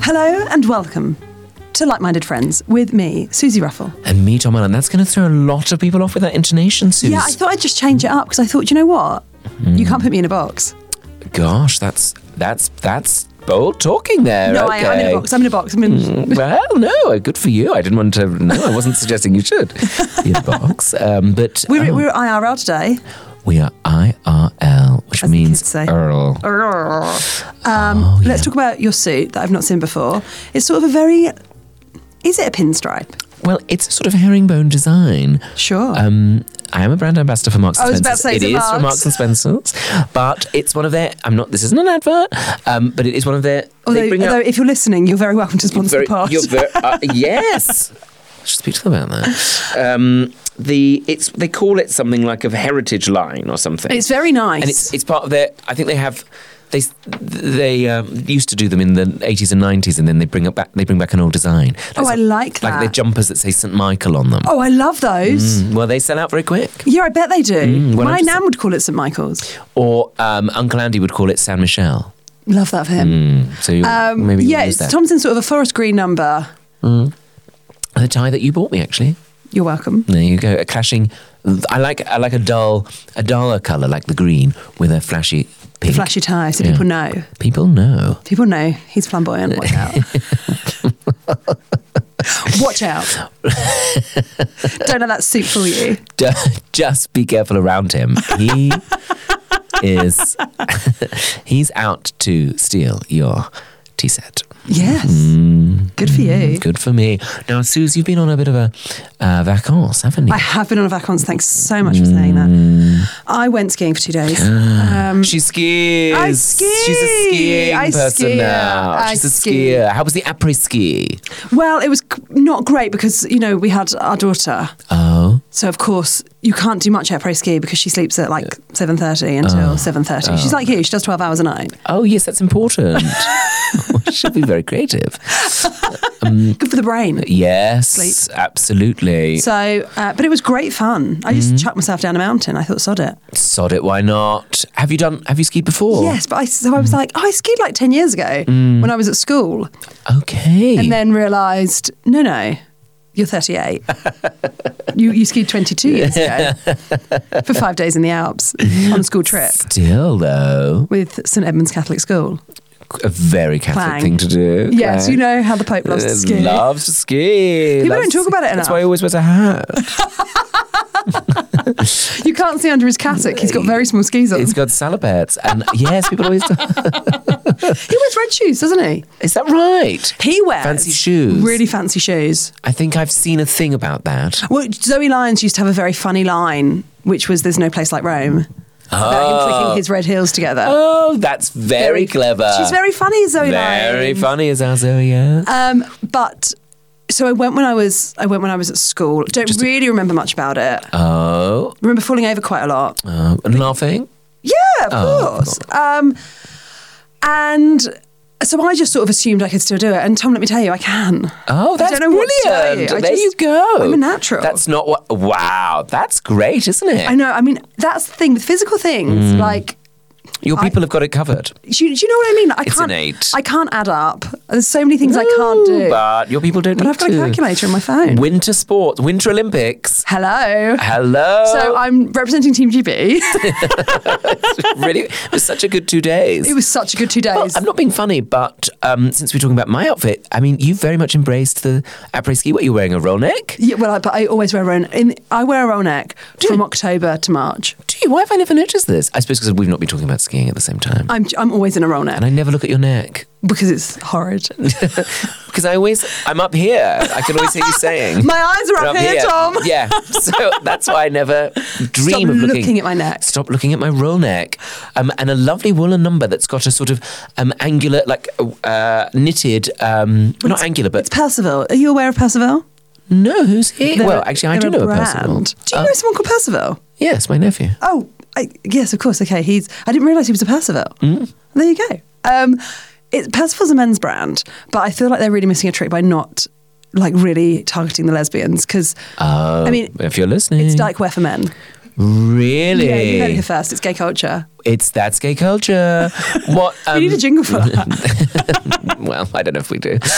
Hello and welcome to Like-Minded Friends with me, Susie Ruffle. And me, Tom Allen. That's going to throw a lot of people off with that intonation, Susie. Yeah, I thought I'd just change it up because I thought, you know what? You can't put me in a box. Gosh, that's bold talking there. No, okay. I'm in a box. I'm in a box. Well, no, good for you. I didn't want to. No, I wasn't suggesting you should be in a box. But We're IRL today. we are IRL, which As the means kids say. Earl. Let's talk about your suit that I've not seen before. It's sort of a very... Is it a pinstripe? Well, it's a sort of herringbone design. Sure. I am a brand ambassador for Marks and I was Spencer's. about to say, It is from Marks and Spencer's, but it's one of their. This isn't an advert, but it is one of their. although if you're listening, you're very welcome to sponsor the pod. Yes, I should speak to them about that. They call it something like a heritage line or something. It's very nice, and it's part of their. I think they have. They used to do them in the 80s and 90s, and then they bring back an old design. I like that. Like the jumpers that say St Michael on them. Oh, I love those. Well, they sell out very quick. Yeah, I bet they do. well, My I'm just- nan would call it St Michael's. Or Uncle Andy would call it San Michel. Love that for him. So maybe you'll use it's that. Thompson sort of a forest green number. The tie that you bought me, actually. You're welcome. There you go. A clashing. I like a duller colour like the green with a flashy pink. Flashy tie, so Yeah. people know. People know. People know he's flamboyant. Watch out. Watch out. Don't let that suit fool you. Just be careful around him. He is. He's out to steal your tea set. Yes. Good for you. Good for me. Now, Suze, you've been on a bit of a vacances, haven't you? I have been on a vacances. Thanks so much for saying that. I went skiing for 2 days. She skis. I ski. She's a skiing I person ski. now. I She's a ski. skier. How was the après ski? Well, it was not great because, we had our daughter. Oh. So, of course, you can't do much après ski because she sleeps at like 7:30 until 7:30. She's like you. She does 12 hours a night. Oh, yes, that's important. She'll be very creative. Good for the brain. Yes, Sleep. absolutely. So, but it was great fun. I just chucked myself down a mountain. I thought, sod it. Sod it, why not? Have you skied before? Yes, but I was like, I skied like 10 years ago when I was at school. Okay. And then realised, no, you're 38. you skied 22 years ago for 5 days in the Alps on a school trip Still, though, with St Edmund's Catholic School. a very Catholic Clang. thing to do. Yes, Clang. you know how the Pope loves to ski. Loves to ski. People don't talk about it That's enough. why he always wears a hat. You can't see under his cassock. He's got very small skis on. He's got salopettes. And yes, people always... He wears red shoes, doesn't he? Is that right? He wears Fancy shoes. really fancy shoes. I think I've seen a thing about that. Well, Zoe Lyons used to have a very funny line, which was "There's no place like Rome." About him clicking his red heels together. Oh, that's very clever. She's very funny, Zoe Lyons. Very funny is our Zoe, yeah. But so I went when I was at school. Don't really remember much about it. Oh, Remember falling over quite a lot. and laughing? Yeah, of course. And so I just sort of assumed I could still do it. And Tom, let me tell you, I can. Oh, that's I don't know what to tell brilliant. you. There you go. I'm a natural. That's not what... Wow, that's great, isn't it? I know. I mean, that's the thing with physical things. Like, Your people have got it covered. do you know what I mean? It's innate. I can't add up. There's so many things I can't do. But your people don't But need I've got to. a calculator on my phone. Winter sports, Winter Olympics. Hello. Hello. So I'm representing Team GB. Really, it was such a good 2 days. It was such a good 2 days. Well, I'm not being funny, but since we're talking about my outfit, I mean, you very much embraced the après ski. What, are you wearing a roll neck? Yeah, well, but I always wear a roll neck. I wear a roll neck from October to March. Do you? Why have I never noticed this? I suppose because we've not been talking about skiing at the same time. I'm always in a roll neck And I never look at your neck. because it's horrid. Because I'm up here. I can always hear you saying. My eyes are up here, Tom. Yeah. So that's why I never dream Stop of looking at my neck. Stop looking at my roll neck. And a lovely woolen number that's got a sort of angular, like knitted, not angular, but... It's Percival. Are you aware of Percival? No, who's he? Well, actually, I do know a brand. Percival. Do you know someone called Percival? Yes, my nephew. Oh, yes, of course. Okay, I didn't realise he was a Percival. There you go. Percival's a men's brand, but I feel like they're really missing a trick by not really targeting the lesbians because, I mean, if you're listening, it's Dykewear for men. Really? Yeah, you heard it here first. It's gay culture. That's gay culture. What? We need a jingle for that. Well, I don't know if we do.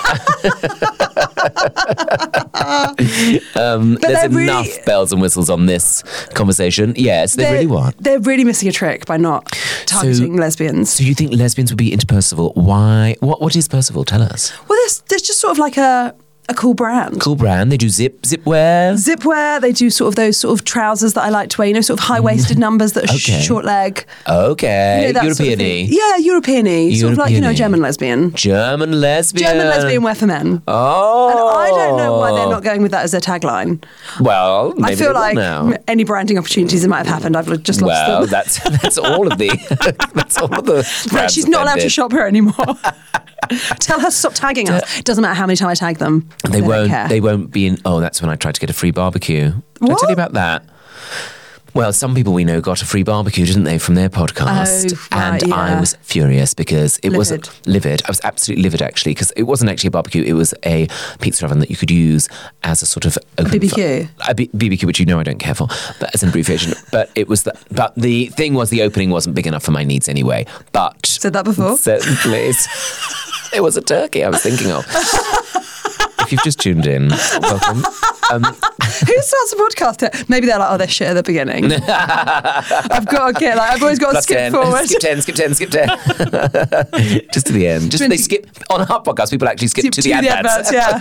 There's enough bells and whistles on this conversation. Yes, they really want. They're really missing a trick by not targeting lesbians. So you think lesbians would be into Percival? Why? What is Percival? Tell us. Well, there's just sort of like a cool brand. Cool brand. They do zipwear. Zipwear. They do sort of those sort of trousers that I like to wear. You know, sort of high-waisted numbers that are short leg. Okay. You know, European-y. Yeah, European-y. Sort of like, German lesbian. German lesbian. German lesbian wear for men. Oh. And I don't know why they're not going with that as their tagline. Well, maybe I feel like now. any branding opportunities that might have happened, I've just lost them. Well, that's all of the that's all of the. But she's not allowed to shop here anymore. Tell her to stop tagging us. It doesn't matter how many times I tag them. They won't. Don't care. They won't be in. Oh, that's when I tried to get a free barbecue. Did I What? tell you about that? Well, some people we know got a free barbecue, didn't they, from their podcast? Oh, right, and I yeah. was furious because it was livid. I was absolutely livid, actually, because it wasn't actually a barbecue. It was a pizza oven that you could use as a sort of open BBQ. BBQ, which I don't care for, but as an abbreviation. But it was. But the thing was, the opening wasn't big enough for my needs anyway. But Said that before? Please. It was a turkey I was thinking of. If you've just tuned in, welcome. Who starts a podcast here? Maybe they're like, oh, they're shit at the beginning. I've got to get I've always got to skip 10. forward. Skip 10, skip 10, skip 10. Just to the end. Just they skip on our podcast, people actually skip to the adverts. Yeah.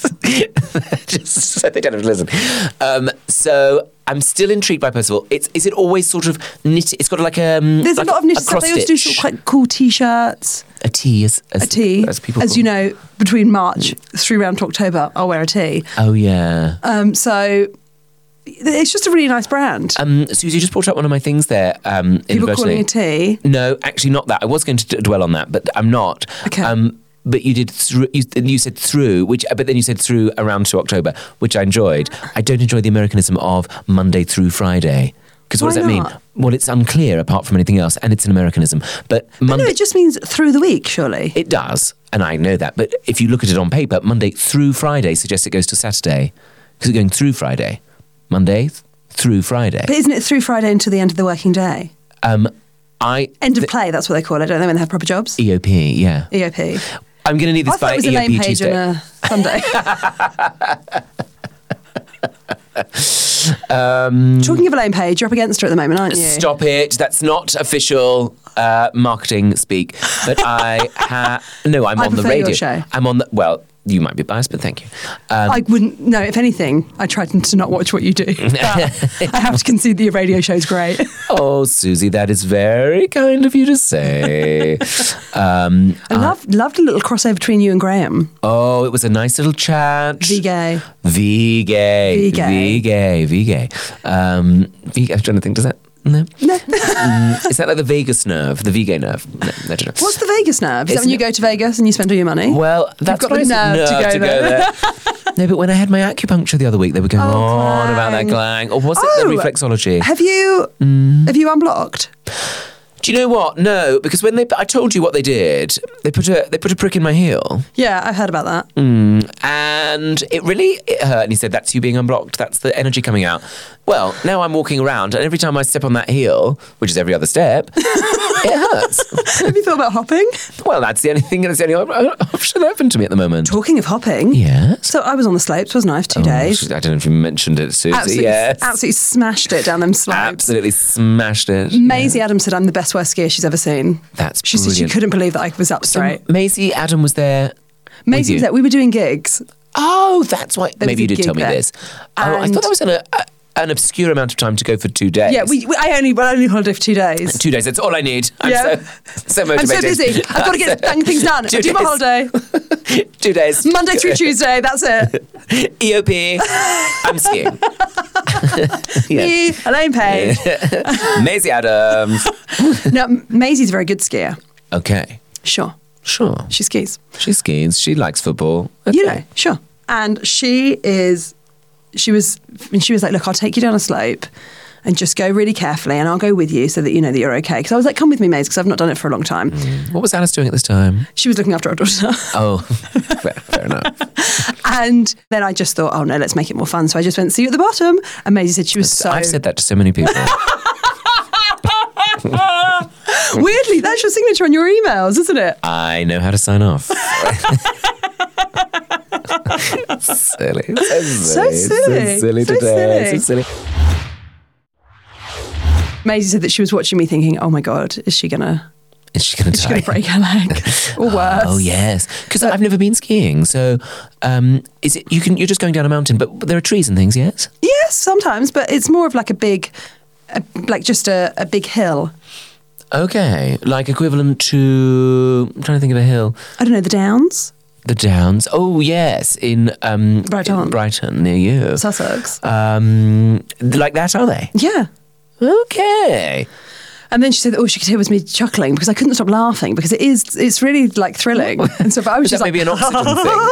just so they don't have to listen. So I'm still intrigued by Percival. Is it always sort of knitted? It's got like there's like a lot of knitted stuff. They always do sort of quite cool t-shirts. A tee, as people as call. you know, between March through round to October, I'll wear a tee. Oh yeah. So it's just a really nice brand. Susie just brought up one of my things there. People calling a tea. No, actually not that. I was going to dwell on that, but I'm not. Okay. But you did. You said through, but then you said through around to October, which I enjoyed. I don't enjoy the Americanism of Monday through Friday. Because what does that mean? Well, it's unclear apart from anything else, and it's an Americanism. But Monday, no, it just means through the week, surely. It does, and I know that. But if you look at it on paper, Monday through Friday suggests it goes to Saturday, because it's going through Friday. Monday through Friday. But isn't it through Friday until the end of the working day? End of play, that's what they call it, don't they, when they have proper jobs? EOP, yeah. EOP. I'm going to need this by EOP Tuesday. I thought it was a lame page on a Sunday. Talking of a lame page, you're up against her at the moment, aren't you? Stop it. That's not official marketing speak. But I'm on the radio. Your show. I'm on the, well, you might be biased, but thank you. I wouldn't, no, if anything, I try to not watch what you do. But I have to concede that your radio show's great. Oh, Susie, that is very kind of you to say. I loved a little crossover between you and Graham. Oh, it was a nice little chat. V-gay. V-gay. V-gay. V-gay. I'm trying to think, does that... No. Is that like the vagus nerve, the V-gay nerve? No, I don't know. What's the Vegas nerve? Is that when you go to Vegas and you spend all your money? Well, that's got the nerve to go there. No, but when I had my acupuncture the other week, they were going on about that glang. Or was it the reflexology? Have you unblocked? Do you know what? No, because when I told you what they did. They put a prick in my heel. Yeah, I've heard about that. And it hurt. And he said, that's you being unblocked. That's the energy coming out. Well, now I'm walking around, and every time I step on that heel, which is every other step, it hurts. Have you thought about hopping? Well, that's the only thing. That's the only option open to me at the moment. Talking of hopping, yes. So I was on the slopes, wasn't I, for 2 days? I don't know if you mentioned it, Susie. Absolutely smashed it down them slopes. Absolutely smashed it. Maisie Adams said I'm the best worst skier she's ever seen. That's she brilliant. said she couldn't believe that I was up straight. So Maisie Adam was there. Maisie was there. We were doing gigs. Oh, that's why. Maybe you did tell me this. Oh, I thought that was an obscure amount of time to go for 2 days. Yeah, I only holiday for 2 days. 2 days, that's all I need. I'm so motivated. I'm so busy. I've got to get things done. Do my holiday. 2 days. Monday through Tuesday, that's it. EOP, I'm skiing. Me, Elaine Page. Maisie Adams. No, Maisie's a very good skier. Okay. Sure. She skis. She skis. She likes football. Okay. You know, sure. And she was like, look, I'll take you down a slope and just go really carefully and I'll go with you so that you know that you're okay. Because I was like, come with me, Maze, because I've not done it for a long time. What was Alice doing at this time? She was looking after our daughter. Oh, fair enough. And then I just thought, oh no, let's make it more fun. So I just went, see you at the bottom. And Maisie said she was so... I've said that to so many people. Weirdly, that's your signature on your emails, isn't it? I know how to sign off. Silly. So silly. So silly today. So silly. Maisie said that she was watching me thinking, oh my God, is she going to break her leg? Or worse. Oh, yes. Because I've never been skiing. So is it you're just going down a mountain, but there are trees and things, yes? Yes, sometimes, but it's more of like a big hill. Okay. Like equivalent to... I'm trying to think of a hill. I don't know, the Downs? The Downs. Oh, yes. In Brighton, near you. Sussex. Like that, are they? Yeah. Okay. And then she said that all she could hear was me chuckling because I couldn't stop laughing because it's really like thrilling. And so I was just maybe an oxygen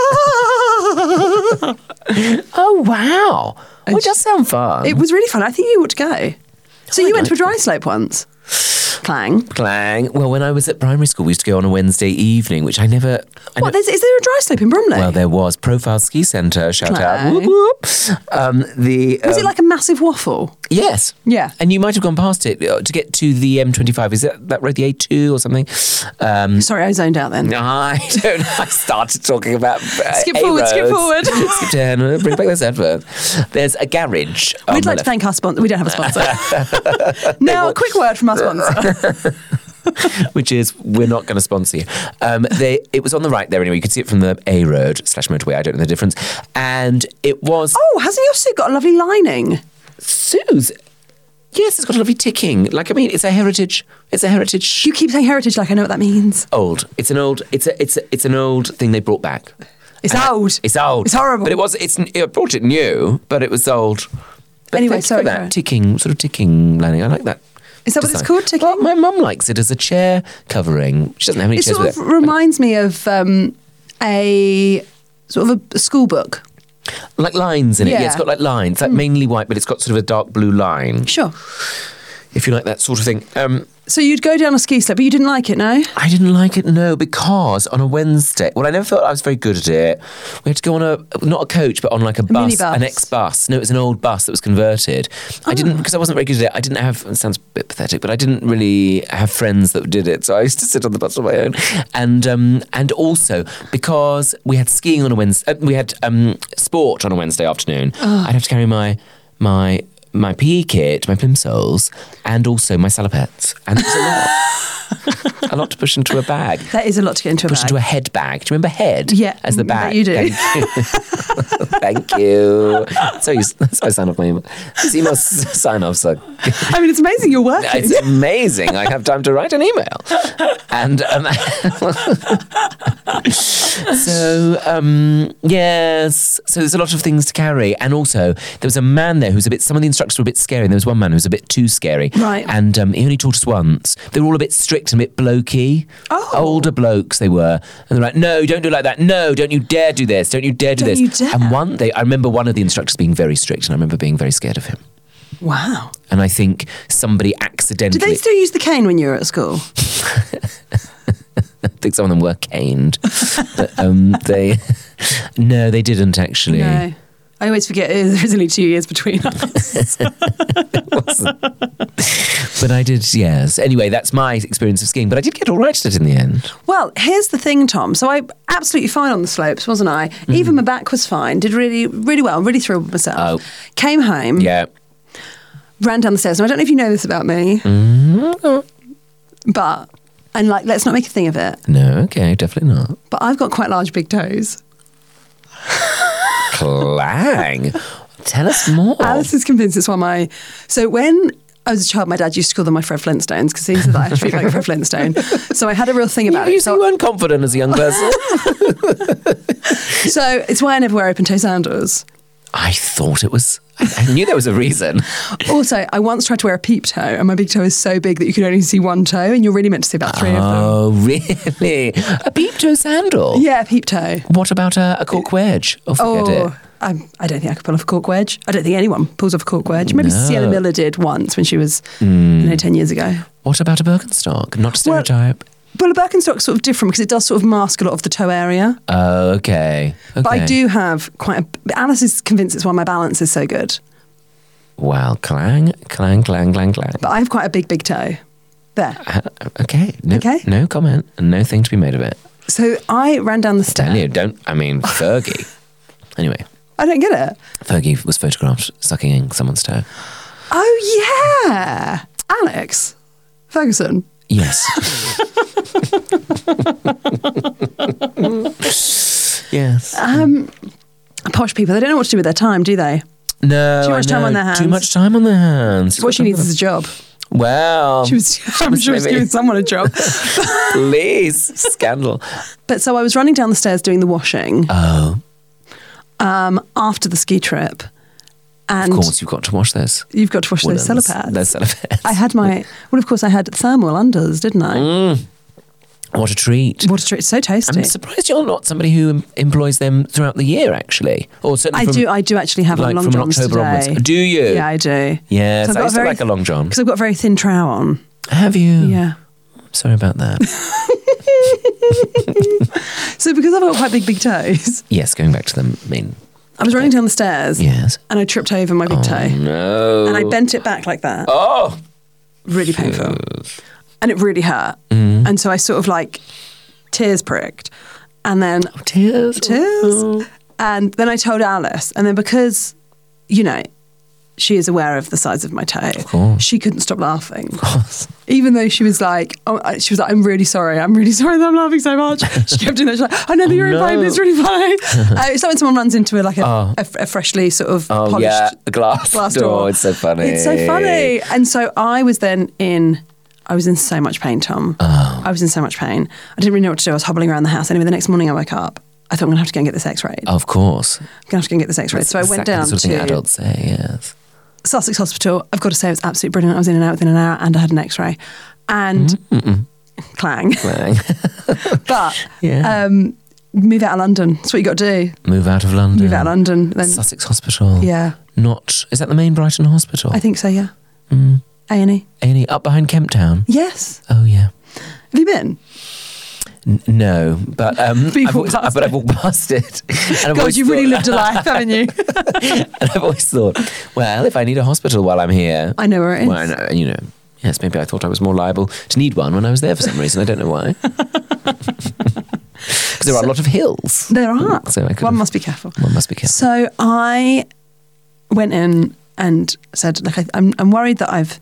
thing. Oh, wow. Well, it does sound fun. It was really fun. I think you ought to go. So you went to a dry slope once? Clang. Well, when I was at primary school, we used to go on a Wednesday evening, which I never... Is there a dry slope in Bromley? Well, there was. Profile Ski Centre, shout out. Whoop, whoop. Was it like a massive waffle? Yes. Yeah. And you might have gone past it to get to the M25. Is that road, the A2 or something? Sorry, I zoned out then. I don't know. I started talking about skip forward. Skip to 10. Bring back this advert. There's a garage. We'd like to thank our sponsor. We don't have a sponsor. Now, a quick word from our sponsor. Which is, we're not going to sponsor you. It was on the right there anyway. You could see it from the A road / motorway. I don't know the difference. And it was... Oh, hasn't your suit got a lovely lining? Sue's... Yes, it's got a lovely ticking. It's a heritage. You keep saying heritage like I know what that means. Old. It's an old thing they brought back. It's old. It's old. It's horrible. But it brought it new, but it was old. But anyway, sorry. That ticking lining. I like that. Is that what it's called, ticking? Well, my mum likes it as a chair covering. She doesn't have any chairs with it. It sort of reminds me of a school book. Like lines in it. Yeah, it's got like lines. Like mainly white, but it's got sort of a dark blue line. Sure. If you like that sort of thing. So you'd go down a ski slope, but you didn't like it, no? I didn't like it, no, because on a Wednesday... Well, I never felt I was very good at it. We had to go on not a coach, but on like a bus. Minibus. An ex-bus. No, it was an old bus that was converted. I didn't, because I wasn't very good at it, I didn't have... It sounds a bit pathetic, but I didn't really have friends that did it, so I used to sit on the bus on my own. And also, because we had skiing on a Wednesday... we had sport on a Wednesday afternoon, I'd have to carry my PE kit, my plimsolls, and also my salopettes. And it's a lot. A lot to push into a bag. That is a lot to get into a bag. Push into a head bag. Do you remember head? Yeah. As the bag. You do. Thank you. That's how I sign off my email. This email sign-offs are... I mean, it's amazing you're working. It's amazing. I have time to write an email. And yes. So there's a lot of things to carry. And also, there was a man there who's some of the instructors were a bit scary, and there was one man who was a bit too scary. Right. And he only taught us once. They were all a bit strict and a bit blokey. Oh. Older blokes they were. And they're like, no, don't do it like that. No, don't you dare do this. Don't you dare do this. You dare. And I remember one of the instructors being very strict, and I remember being very scared of him. Wow. And I think somebody accidentally... Did they still use the cane when you were at school? I think some of them were caned. But no, they didn't actually. No. I always forget there's only 2 years between us. But I did, yes. Anyway, that's my experience of skiing. But I did get all right at it in the end. Well, here's the thing, Tom. So I absolutely fine on the slopes, wasn't I? Mm-hmm. Even my back was fine. Did really, really well. Really thrilled with myself. Oh. Came home. Yeah. Ran down the stairs. Now, I don't know if you know this about me. Mm-hmm. But, and like, let's not make a thing of it. No, okay, definitely not. But I've got quite large big toes. Clang. Tell us more. Alice is convinced it's one of So when I was a child, my dad used to call them my Fred Flintstones because he said that I had to be like Fred Flintstone. So I had a real thing about it. You weren't confident as a young person. So it's why I never wear open-toe sandals. I thought it was... I knew there was a reason. Also, I once tried to wear a peep toe, and my big toe is so big that you can only see one toe, and you're really meant to see about 3 of them. Oh, really? A peep toe sandal? Yeah, a peep toe. What about a cork wedge? Oh, forget it. I don't think I could pull off a cork wedge. I don't think anyone pulls off a cork wedge. Maybe Sienna Miller did once when she was 10 years ago. What about a Birkenstock? Not a stereotype. Well, a Birkenstock's sort of different because it does sort of mask a lot of the toe area. Oh, okay. But I do have Alice is convinced it's why my balance is so good. Well, clang, clang, clang, clang, clang. But I have quite a big toe. There. Okay. No comment and no thing to be made of it. So I ran down the stairs. Fergie. Anyway. I don't get it. Fergie was photographed sucking in someone's toe. Oh, yeah. Alex Ferguson. Yes. Yes. Posh people, they don't know what to do with their time, do they? No. Too much time on their hands. Too much time on their hands. What she needs is a job. Well, I'm sure she was giving someone a job. Please, scandal. But so I was running down the stairs doing the washing. Oh. After the ski trip. And of course, you've got to wash those. You've got to wash those cellar pads. Those cellar pads. I had of course I had thermal unders, didn't I? What a treat. What a treat. So tasty. I'm surprised you're not somebody who employs them throughout the year, actually. Or certainly I do actually have like long from johns October today. onwards. Do you? Yeah, I do. Yes, So I used to like a long john. Because I've got a very thin trow on. Have you? Yeah. Sorry about that. So because I've got quite big toes. Yes, going back to the main. I was running down the stairs. Yes. And I tripped over my big toe. No. And I bent it back like that. Oh. Really painful. And it really hurt. Mm. And so I sort of like tears pricked. And then Tears. Oh. And then I told Alice. And then because, she is aware of the size of my toe. Of course. She couldn't stop laughing. Of course. Even though she was like, I'm really sorry that I'm laughing so much. She kept doing that. She's like, I know that you're in pain, but it's really funny. It's like when someone runs into a freshly sort of polished the glass door. It's so funny. It's so funny. And so I was in so much pain, Tom. Oh. I was in so much pain. I didn't really know what to do. I was hobbling around the house. Anyway, the next morning I woke up. I thought I'm going to have to go and get this x-rayed. Of course. I'm going to have to go and get this x-rayed. So I went down the sort of thing to adults say, yes. Sussex Hospital. I've got to say it was absolutely brilliant. I was in and out within an hour and I had an x-ray. And clang. But move out of London. That's what you got to do. Move out of London. Move out of London. Then, Sussex Hospital. Yeah. Is that the main Brighton Hospital? I think so, yeah. Mm. A&E. A&E, up behind Kemp Town? Yes. Oh, yeah. Have you been? No, but I've walked past it. And God, you've really lived a life, haven't you? And I've always thought, well, if I need a hospital while I'm here... I know where it is. Well, I know, yes, maybe I thought I was more liable to need one when I was there for some reason. I don't know why. Because there are a lot of hills. There are. So One must be careful. One must be careful. So I went in and said, look, I'm worried that I've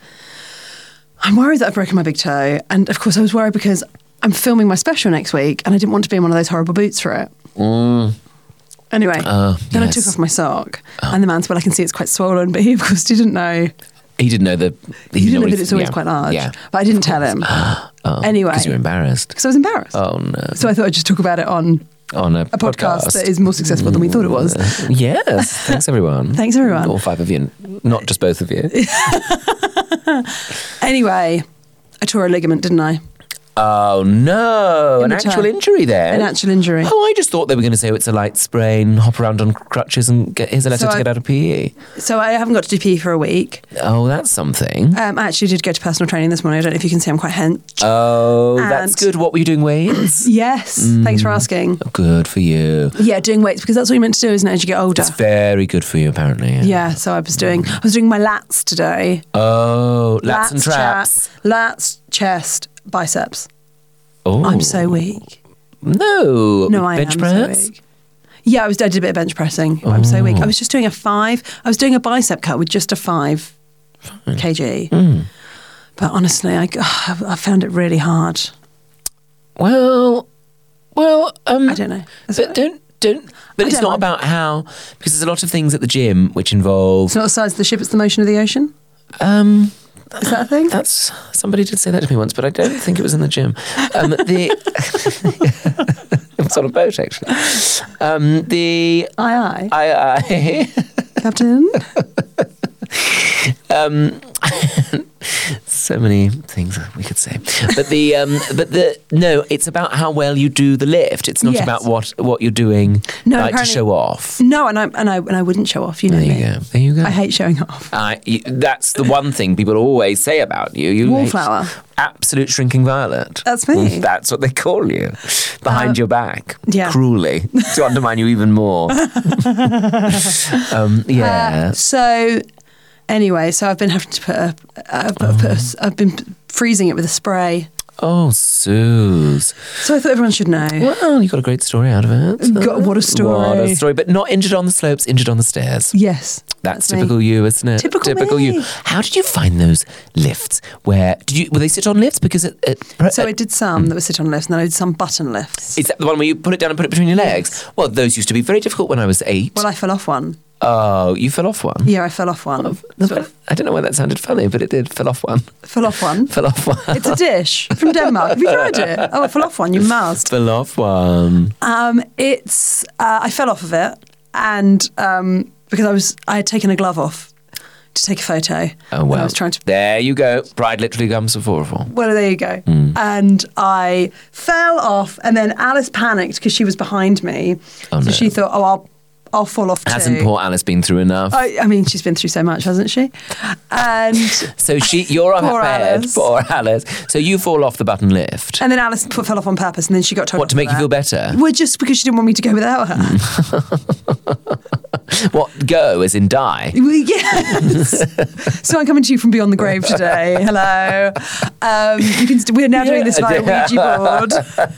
broken my big toe. And of course I was worried because I'm filming my special next week and I didn't want to be in one of those horrible boots for it. Anyway, then I took off my sock and the man said, well, I can see it's quite swollen, but he of course didn't know. He didn't know that... He didn't know that it's always quite large. Yeah. But I didn't tell him. Anyway. Because you were embarrassed. Because I was embarrassed. Oh, no. So I thought I'd just talk about it on a podcast that is more successful than we thought it was. Yes. Thanks, everyone. Thanks, everyone. All 5 of you, not just both of you. Anyway, I tore a ligament, didn't I? Oh, no. An actual injury then? An actual injury. Oh, I just thought they were going to say it's a light sprain, hop around on crutches and here's a letter to get out of PE. So I haven't got to do PE for a week. Oh, that's something. I actually did go to personal training this morning. I don't know if you can see I'm quite hench. Oh, that's good. What were you doing, weights? Yes. Thanks for asking. Oh, good for you. Yeah, doing weights because that's what you're meant to do, isn't it, as you get older? It's very good for you, apparently. Yeah, so I was doing my lats today. Oh, lats and traps. Lats, chest, biceps. Oh. I'm so weak. No, I bench am press? so weak. Yeah, I did a bit of bench pressing. I'm so weak. I was just doing a 5. I was doing a bicep cut with just a 5 kg. But honestly, I found it really hard. Well, I don't know. But But it's not about how, because there's a lot of things at the gym which involve... It's not the size of the ship, it's the motion of the ocean? Is that a thing? Somebody did say that to me once, but I don't think it was in the gym. It was on a boat, actually. Aye. Captain? So many things we could say, but no, it's about how well you do the lift. It's not Yes. about what you're doing to apparently- show off. No, and I wouldn't show off. You know There me. you go. There you go. I hate showing off. That's the one thing people always say about you. You hate Wallflower. absolute shrinking violet. That's me. That's what they call you behind your back, yeah. cruelly to undermine you even more. Yeah. So anyway, I've been having to I've been freezing it with a spray. Oh, Suze. So I thought everyone should know. Well, you got a great story out of it. What a story. What a story. But not injured on the slopes, injured on the stairs. Yes. That's me. typical you, isn't it? Typical me. you. How did you find those lifts? Were they sit on lifts? Because So I did some that were sit on lifts, and then I did some button lifts. is that the one where you put it down and put it between your legs? Yes. Well, those used to be very difficult when I was 8. Well, I fell off one. Oh, you fell off one? Yeah, I fell off one. I don't know why that sounded funny, but it did. Fell off one. Fell off one. Fell off one. It's a dish from Denmark. Have you tried it? Oh, I fell off one. You must. Fell off one. I fell off of it, and because I had taken a glove off to take a photo. Oh, well. I was trying to. There you go. Pride literally comes before a fall. Well, there you go. And I fell off, and then Alice panicked because she was behind me. Oh, so no. she thought, I'll fall off too. Hasn't poor Alice been through enough? I mean, she's been through so much, hasn't she? And So you're on Poor her bed, Alice. poor Alice. So you fall off the button lift. then Alice fell off on purpose, and then she got told What, to off make for you feel that. better? Well, just because she didn't want me to go without her. What, go as in die? Well, yes. So I'm coming to you from beyond the grave today. Hello. We're now doing this via Ouija board.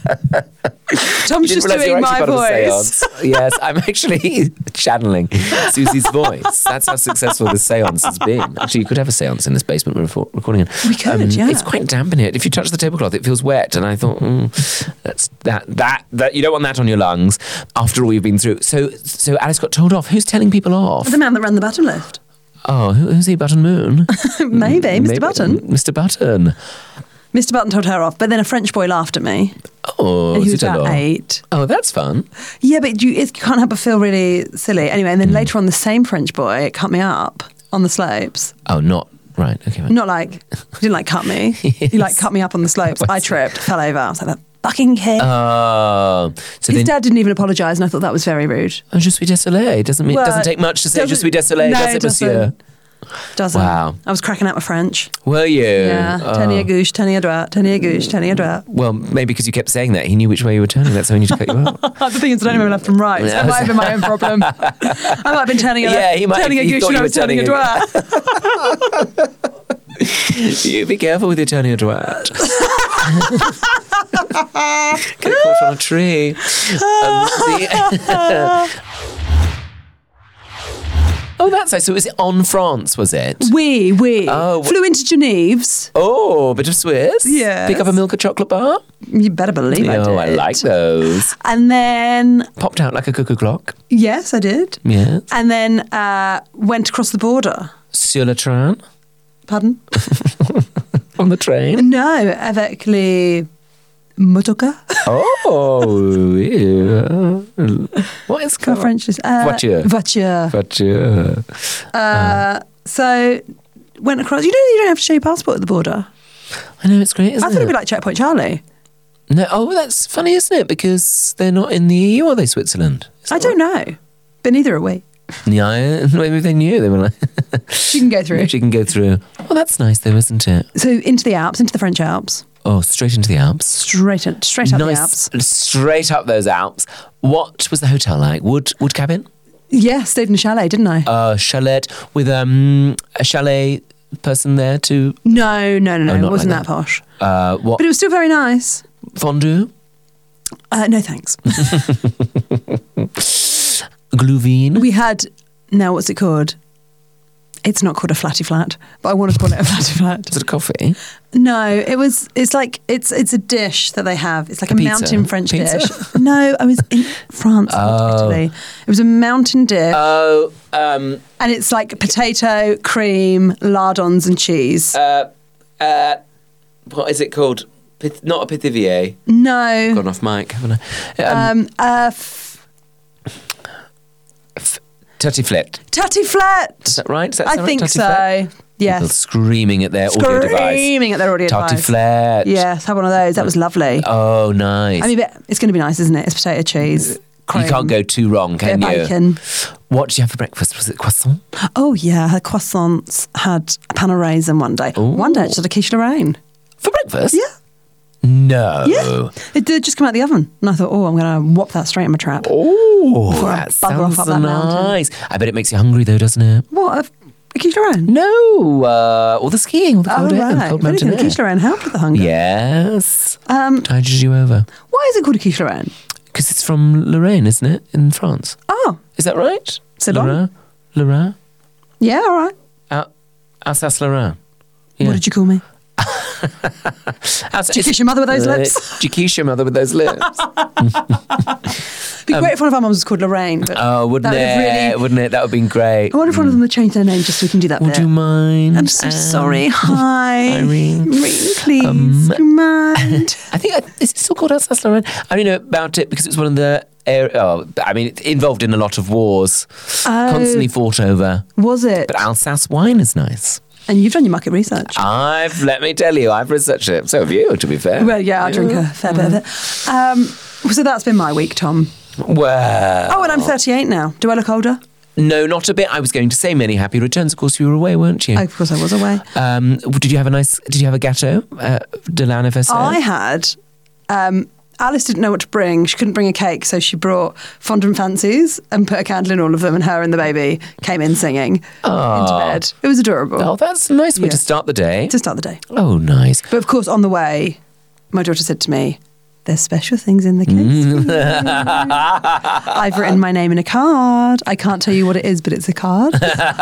Tom's You didn't just realise you doing were my actually part of a voice. séance. Yes, I'm actually channeling Susie's voice. That's how successful this séance has been. Actually, you could have a séance in this basement we're recording in. We could, yeah. It's quite damp in here. If you touch the tablecloth, it feels wet. And I thought, that's that you don't want that on your lungs after all you've been through. So Alice got told off. Who's telling people off? The man that ran the button lift. Oh, who's he? Button Moon? Maybe, Mr. Button. Mr. Button. Mr. Button told her off, but then a French boy laughed at me. Oh, And he was zut about alors. 8. Oh, that's fun. Yeah, but you can't help but feel really silly. Anyway, and then later on, the same French boy cut me up on the slopes. Oh, not right. Okay. Right. Not like, he didn't like cut me. He like cut me up on the slopes. I tripped, fell over. I was like, that fucking kid. Oh, so His then dad didn't even apologise, and I thought that was very rude. oh, je suis désolé. Doesn't take much to say je suis désolé, No, does it, monsieur? Doesn't. Wow. I was cracking out my French. Were you? Yeah. Oh. Tenez à gauche, tenez à droite, tenez à gauche, tenez à droite. Well, maybe because you kept saying that, he knew which way you were turning. That's how he knew to cut you out. The thing is, I don't remember left from right. So that might have been my own problem. I might have been turning a Yeah, he might- turning a he gauche thought and you I were was turning a turning droite. You be careful with your turning a droite. Get caught on a tree. Oh, that's nice. So was it on France, was it? We Oh, flew into Geneve's. Oh, a bit of Swiss? Yes. Pick up a Milka chocolate bar? You better believe I did. Oh, I like those. And then, Popped out like a cuckoo clock. yes, I did. Yes. And then went across the border. Sur le train? Pardon? On the train? No, avec les motoka. Oh, yeah. What is How called? French is Voiture. Voiture. Voiture. So went across. You don't have to show your passport at the border. I know, it's great, isn't I thought it? it'd be like Checkpoint Charlie. No, oh, that's funny, isn't it? Because they're not in the EU, are they, Switzerland? Is I that don't know, but neither are we. right? Yeah, maybe they knew. They were like, You can go through. she can go through. Well, that's nice though, isn't it? So into the Alps, into the French Alps, Oh, straight into the Alps. straight up the Alps. Straight up those Alps. What was the hotel like? Wood cabin? Yeah, stayed in a chalet, didn't I? Chalet with a chalet person there to No, it not wasn't like that posh, what but it was still very nice. fondue, No thanks. glühwein. We had, now what's it called? It's not called a flatty flat, but I want to call it a flatty flat. Was it a coffee? No, it's a dish that they have. It's like a pizza? mountain French Pizza? dish. No, I was in France, not Italy. It was a mountain dish, Oh, and it's like potato, cream, lardons, and cheese. what is it called? Not a pithivier. No, Gone off mic, haven't I? Tartiflette. Tartiflette. Is that right? Does that I sound think right? so. Tartiflette? Yes. People screaming at their audio device. Screaming at their audio device. Tartiflette. Yes, have one of those. That was lovely. Oh, nice. I mean, but it's going to be nice, isn't it? It's potato cheese. Cream, you can't go too wrong, can bit you? of bacon. What did you have for breakfast? Was it croissant? Oh, yeah. Her croissants had a pan of raisin one day. Ooh. One day, she had a quiche Lorraine. For breakfast? Yeah. No. Yeah. It did just come out of the oven. And I thought, oh, I'm going to whop that straight in my trap. Oh, Before I that bugger off sounds up that mountain. nice. I bet it makes you hungry though, doesn't it? What? A quiche Lorraine? No, all the skiing, all the cold air, right. cold If anything, mountain a quiche air. Lorraine helped with the hunger. Yes. Tided you over. Why is it called a quiche Lorraine? Because it's from Lorraine, isn't it? In France. Oh. Is that right? C'est bon. Lorraine? Yeah, all right. Alsace-Lorraine. Yeah. What did you call me? Did you kiss your mother with those lips? Did you kiss your mother with those lips? It'd be great if one of our mums was called Lorraine. But Oh, wouldn't that would it? really- Wouldn't it? That would have been great. I wonder if one of them would change their name just so we can do that Would bit. you mind? I'm so sorry. Hi. Irene. Please. Do you mind? I think, is it still called Alsace-Lorraine? I only know about it because it was one of the, it's involved in a lot of wars. Constantly fought over. Was it? But Alsace wine is nice. And you've done your market research. Let me tell you, I've researched it. So have you, to be fair. Well, yeah, I drink a fair bit of it. So that's been my week, Tom. Well. Oh, and I'm 38 now. Do I look older? No, not a bit. I was going to say many happy returns. Of course, you were away, weren't you? Oh, of course I was away. Did you have a gâteau de l'anniversaire? I had. Alice didn't know what to bring. She couldn't bring a cake, so she brought fondant fancies and put a candle in all of them, and her and the baby came in singing into bed. It was adorable. Oh, that's a nice way Yeah. to start the day. To start the day. Oh, nice. But of course, on the way, my daughter said to me, "There's special things in the case. for you. I've written my name in a card. I can't tell you what it is, but it's a card."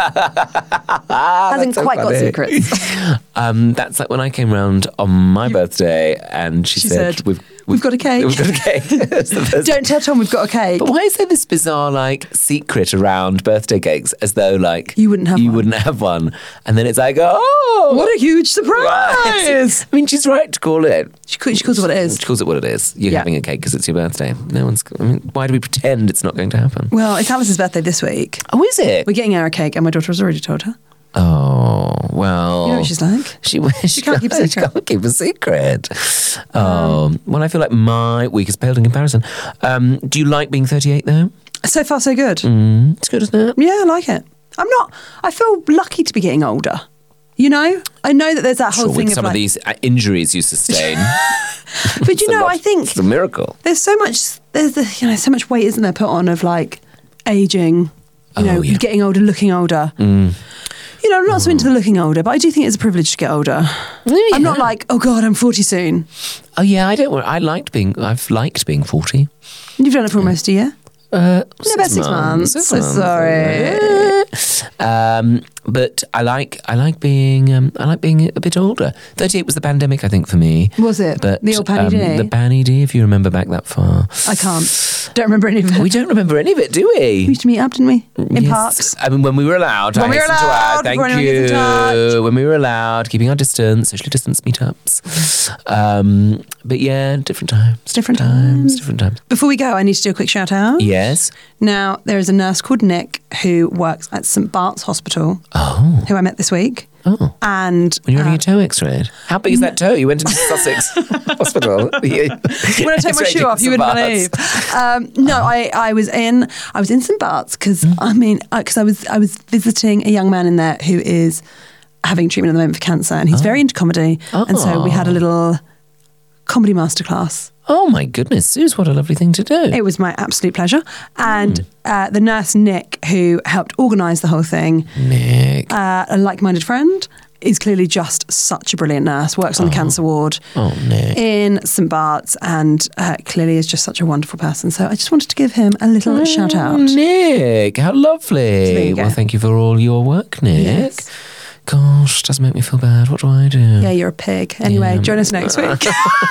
Hasn't so quite got funny. secrets. That's like when I came round on my birthday and she said, We've got a cake. We've got a cake. It's the first- Don't tell Tom we've got a cake. But why is there this bizarre secret around birthday cakes as though You wouldn't have one. And then it's like, oh, What a huge surprise! right. I mean, she's right to call it. She calls it what it is. She calls it what it is. You're Yeah. having a cake because it's your birthday. No one's. I mean, why do we pretend it's not going to happen? Well, it's Alice's birthday this week. Oh, is it? We're getting her a cake, and my daughter has already told her. Oh, well. You know what she's like. She can't keep a secret. She can't keep a secret. Well, I feel like my week has paled in comparison. Do you like being 38 though? So far, so good. It's good, isn't it? Yeah, I like it. I feel lucky to be getting older. You know? I know that there's that whole Sure, thing with of some of these injuries you sustain. But I think it's a miracle. there's so much so much weight, isn't there, put on of like aging, Yeah. getting older, looking older. I'm not so into the looking older, but I do think it's a privilege to get older. I'm not like, oh God, I'm 40 soon. Oh yeah, I've liked being 40. You've done it for almost a year. About 6 months. So sorry. But I like being a bit older. 38 was the pandemic, I think, for me. Was it? But, The old Panny D? The Panny D, if you remember back that far. I can't. Don't remember any of it. We don't remember any of it, do We we? used to meet up, didn't we? In Yes. parks. I mean, when we were allowed. When we were hasten to allowed, add, before thank anyone gets in touch. you. When we were allowed, keeping our distance, socially distanced meetups. But yeah, different times. Different times. Different times. Before we go, I need to do a quick shout out. Yes. Now, there is a nurse called Nick who works at St Bart's Hospital, Oh. who I met this week. Oh. And When you're having a toe x-rayed. How big is that toe? You went into Sussex Hospital. when I take my shoe off, you wouldn't believe. I was in St Bart's because I was visiting a young man in there who is having treatment at the moment for cancer, and he's very into comedy, and so we had a little comedy masterclass. Oh my goodness, Suze, what a lovely thing to do. It was my absolute pleasure. And the nurse, Nick, who helped organise the whole thing, Nick. a like-minded friend, is clearly just such a brilliant nurse, works on the cancer ward Nick. in St Bart's, and clearly is just such a wonderful person. So I just wanted to give him a little shout out. Nick, how lovely. there you go. Well, thank you for all your work, Nick. Yes. Gosh, doesn't make me feel bad. What do I do? Yeah, you're a pig. Anyway, Yeah. join us next week.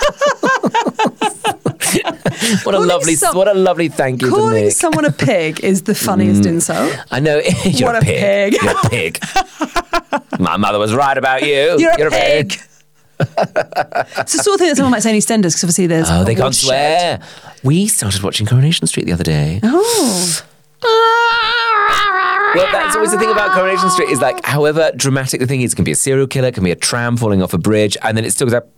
What a lovely thank you to Calling Nick. someone a pig is the funniest insult. I know. You're What a a pig. pig. You're a pig. My mother was right about you. You're a pig. It's the sort of thing that someone might say in EastEnders, because obviously there's Oh, a they can't woodshed. swear. We started watching Coronation Street the other day. Oh. Well, that's always the thing about Coronation Street is like, however dramatic the thing is, it can be a serial killer, it can be a tram falling off a bridge, and then it still goes like,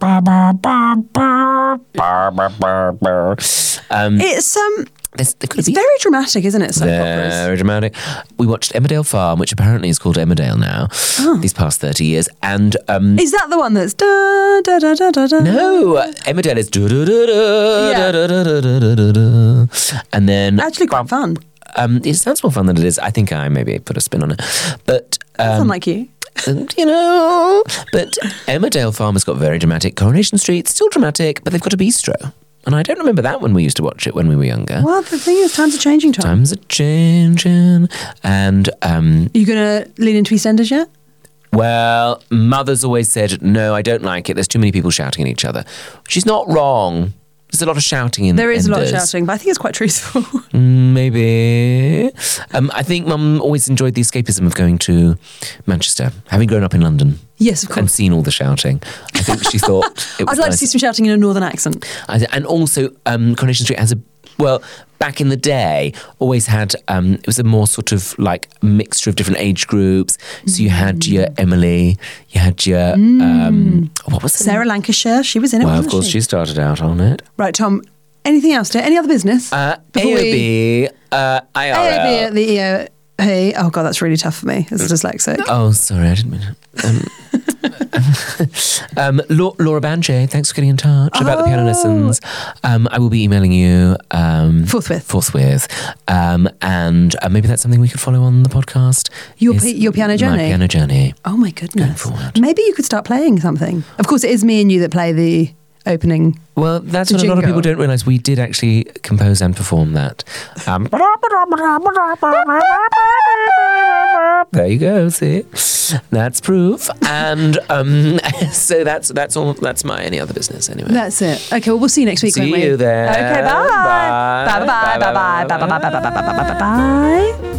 it's very dramatic, isn't it? Soap operas. Very dramatic. We watched Emmerdale Farm, which apparently is called Emmerdale now, these past 30 years. And is that the one that's da da da da da da? no, Emmerdale is da da da da da da da da da. And then actually quite fun. It sounds more fun than it is. I think I maybe put a spin on it, but unlike you. But Emmerdale Farm has got very dramatic. Coronation Street still dramatic, but they've got a bistro. And I don't remember that when we used to watch it when we were younger. Well, the thing is, times are changing, Tom. Times are changing. And are you going to lean into EastEnders yet? Well, Mother's always said, no, I don't like it. There's too many people shouting at each other. She's not wrong. There's a lot of shouting in There is Enders. a lot of shouting, but I think it's quite truthful. Maybe. I think Mum always enjoyed the escapism of going to Manchester, having grown up in London. Yes, of course. And seen all the shouting. I think she thought it was I'd like nice. to see some shouting in a northern accent. And also, Coronation Street has back in the day, always had, it was a more sort of like mixture of different age groups. So you had your Emily, you had your, what was Sarah Lancashire, she was in it, Well, wasn't of course, she started out on it. Right, Tom, anything else? Any other business? AOB, IRL. AOB at the EOP. Oh, God, that's really tough for me as a dyslexic. Oh, sorry, I didn't mean it. Laura Banjay, thanks for getting in touch about the piano lessons. I will be emailing you forthwith. And maybe that's something we could follow on the podcast. Your piano journey? My piano journey. Oh my goodness. Going forward. Maybe you could start playing something. Of course, it is me and you that play the opening. Well, that's what a lot of people don't realise. We did actually compose and perform that. There you go. See, that's proof. And so that's all. That's my any other business anyway. That's it. Okay. Well, we'll see you next week. See you there. Okay. Bye. Bye. Bye. Bye. Bye. Bye. Bye. Bye. Bye. Bye. Bye. Bye. Bye.